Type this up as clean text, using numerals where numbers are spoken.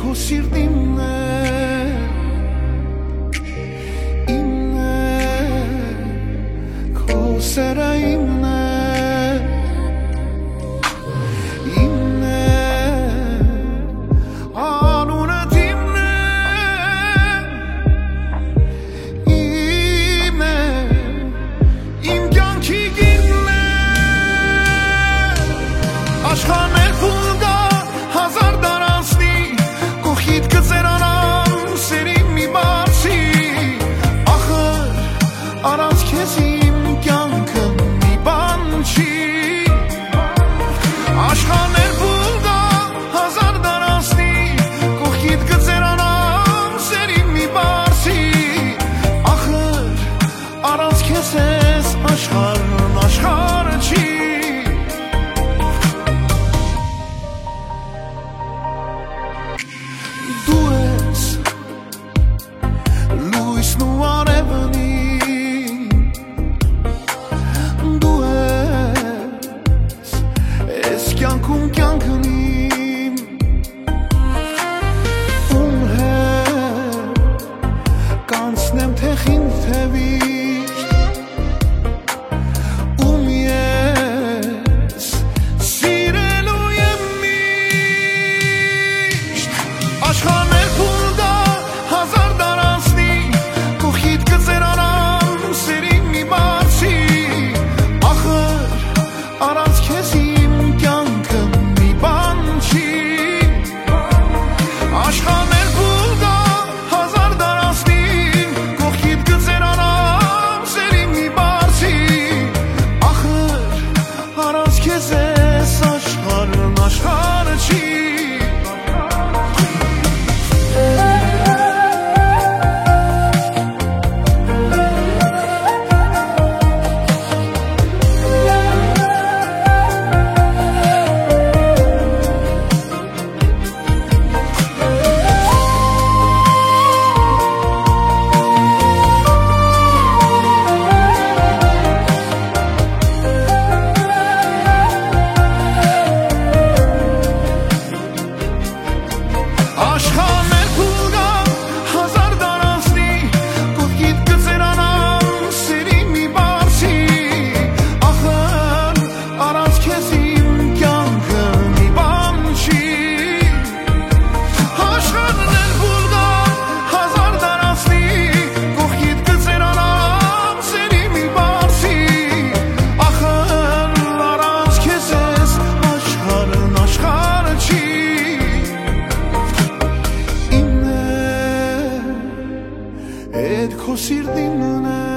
քո սիրտին է քո սերը իմն է Աշխարհներ փուլ գա հազար դարանցնի քո խիթքը ծերանամ սերի մի բացի ախր առանց քեզ իմ կյանքը մի բան չի Աշխարհներ փուլ գա հազար դարանցնի քո խիթքը ծերանամ սերի մի բացի ախր առանց քեզ ես աշխարհն աշխարհ չի Կյանքում կյանքն իմ ում հետ կանցնեմ թե խինդ թե վիշտ ում ես սիրելու եմ միշտ Աշխարհներ փուլ գա հազար դարանցնի քո խիթքը ծերանամ սերի մի բացի ախր առանց քեզ Աշխարհներ փուլ գա հազար դարանցնի քո խիթքը ծերանամ սերի մի բացի ախր առանց քեզ ես աշխարհն աշխարհ չի Աշխարհներ փուլ գա հազար դարանցնի քո խիթքը ծերանամ սերի մի բացի ախր առանց քեզ իմ կյանքը մի բան չի Աշխարհներ փուլ գա հազար դարանցնի քո խիթքը ծերանամ սերի մի բացի ախր առանց քեզ ես աշխարհն աշխարհ չի Ed così di non è